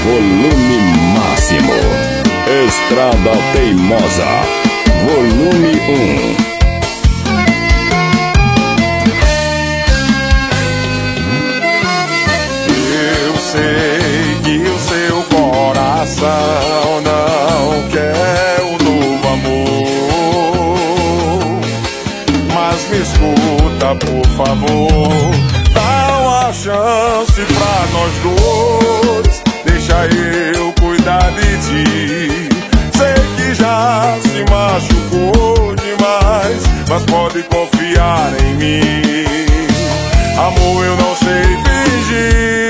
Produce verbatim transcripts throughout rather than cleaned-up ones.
volume máximo. Estrada Teimosa, volume um. Eu sei que o seu coração não quer um novo amor, mas me escuta, por favor. Dá uma chance pra nós dois, deixa eu cuidar de ti. Sei que já se machucou demais, mas pode confiar em mim. Amor, eu não sei fingir,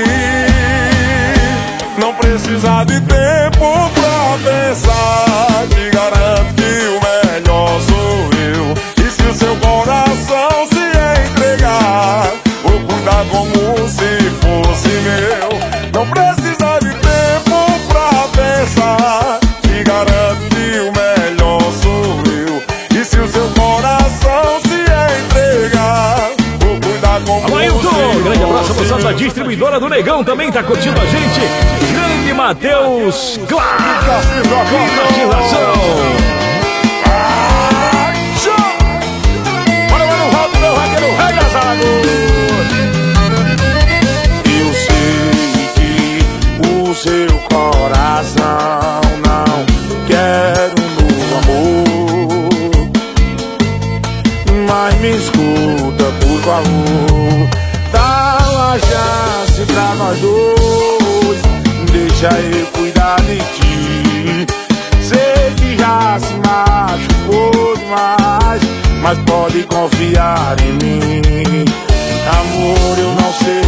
não precisa de tempo pra pensar. Te garanto que o melhor sou eu, e se o seu coração se entregar, vou cuidar como se fosse meu. Não precisa de tempo pra pensar. Te garanto que o melhor sou eu, e se o seu coração se entregar, vou cuidar como Alô, Ailton, grande abraço, moçada da distribuidora do Negão também tá curtindo a gente. Grande Matheus, claro, climatização. Bora, bora, no rodo, meu raqueiro, regaçado. Eu sei que o seu coração não quer um novo amor, mas me escuta, por favor. Dá uma chance pra nós dois, deixa eu cuidar de ti. Sei que já se machucou demais, mas pode confiar em mim. Amor, eu não sei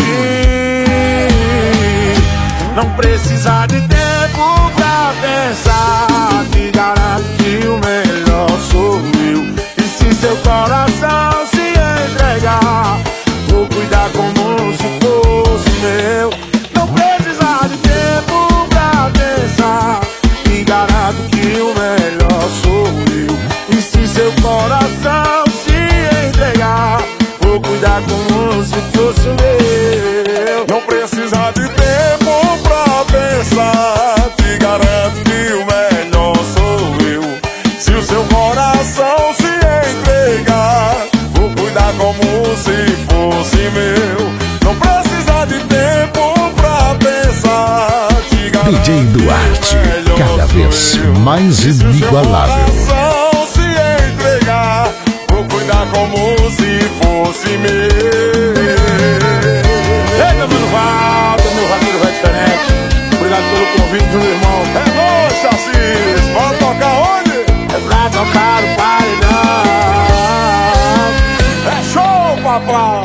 fingir, não precisa de tempo pra pensar. Te garanto que o melhor sou eu, e se seu coração se entregar, vou cuidar como se fosse meu. Não precisa de tempo pra pensar. Te garanto que o melhor sou eu, e se seu coração se entregar, vou cuidar como se fosse meu. Não precisa de tempo pra pensar. Te garanto que o melhor sou eu, se o seu coração se entregar, vou cuidar como se fosse meu. Não precisa de tempo pra pensar. Te garanto D J Duarte, cada vez mais inigualável. se o seu coração se entregar, vou cuidar como se fosse meu. Ei, meu mano Valdo, meu raqueiro vai diferente. Obrigado pelo convite, meu irmão. É nóis, Chassis. Bora tocar onde? É pra tocar o paredão. É show, papai.